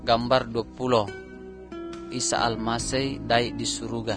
Gambar 20. Isa Almasih dai di surga.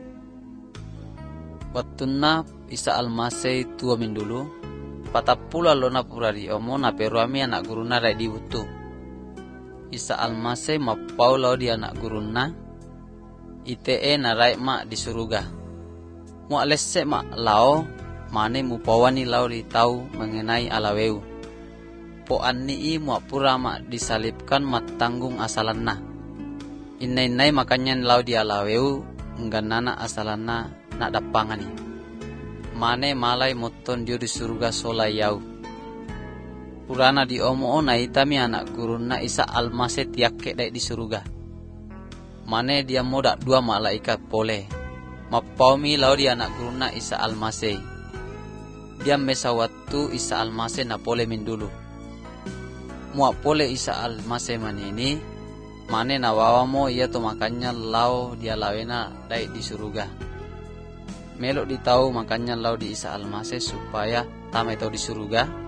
Wattuna Isa Almasih tua min dulu. Patapula lona pura di omo na peruami anak guruna dai di butu. Isa Almasih mapau lau di anak guruna. ITE na rai mak di surga. Mu alesse mak lau mane mu pawani lau di tau mengenai alaweu. Po anni mu pura mak disalibkan mat tanggung asalanna. Inai makanya lau di alaweu ngganana asalanna nak dapangani. Mane malai moton dio di surga solai yau. Purana di omo na itami anak guruna Isa Almasih tiake dai di surga. Mane dia modak dua malaikat pole. Mapaumi lau di anak guruna Isa Almasih. Dia mesa waktu Isa Almasih na pole min dulu. Muak pole Isa Almasih manini. Mane na wawamo ia to makanya lau dia lawena dai di surga. Melok ditau makanya lau di Isa Almasih supaya tamai tau di surga.